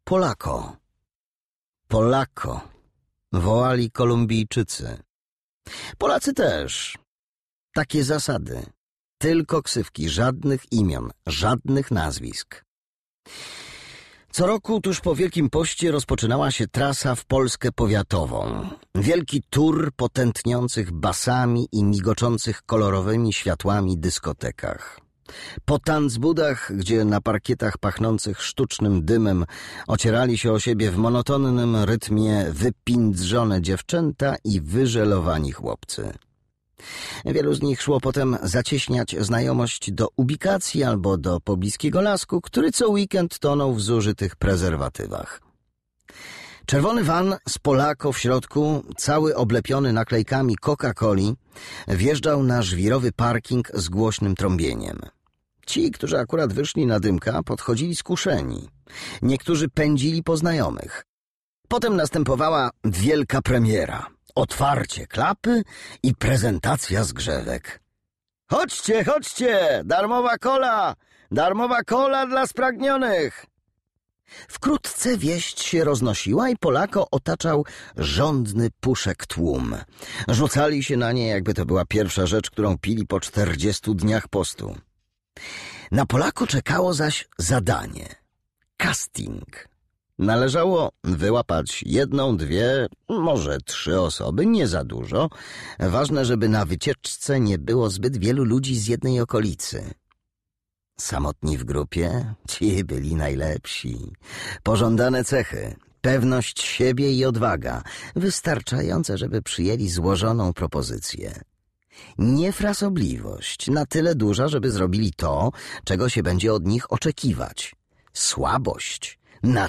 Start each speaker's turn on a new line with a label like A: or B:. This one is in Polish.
A: Polako. Polako, wołali Kolumbijczycy. Polacy też. Takie zasady. Tylko ksywki, żadnych imion, żadnych nazwisk. Co roku tuż po Wielkim Poście rozpoczynała się trasa w Polskę powiatową. Wielki tur po tętniących basami i migoczących kolorowymi światłami dyskotekach. Po tanzbudach, gdzie na parkietach pachnących sztucznym dymem ocierali się o siebie w monotonnym rytmie wypindrzone dziewczęta i wyżelowani chłopcy. Wielu z nich szło potem zacieśniać znajomość do ubikacji albo do pobliskiego lasku, który co weekend tonął w zużytych prezerwatywach. Czerwony van z Polako w środku, cały oblepiony naklejkami Coca-Coli, wjeżdżał na żwirowy parking z głośnym trąbieniem. Ci, którzy akurat wyszli na dymka, podchodzili skuszeni. Niektórzy pędzili po znajomych. Potem następowała wielka premiera. Otwarcie klapy i prezentacja zgrzewek. Chodźcie, chodźcie! Darmowa kola! Darmowa kola dla spragnionych! Wkrótce wieść się roznosiła i Polako otaczał żądny puszek tłum. Rzucali się na nie, jakby to była pierwsza rzecz, którą pili po 40 dniach postu. Na Polako czekało zaś zadanie. Casting. Należało wyłapać 1, 2, może 3 osoby, nie za dużo. Ważne, żeby na wycieczce nie było zbyt wielu ludzi z jednej okolicy. Samotni w grupie? Ci byli najlepsi. Pożądane cechy, pewność siebie i odwaga, wystarczające, żeby przyjęli złożoną propozycję. Niefrasobliwość, na tyle duża, żeby zrobili to, czego się będzie od nich oczekiwać. Słabość, na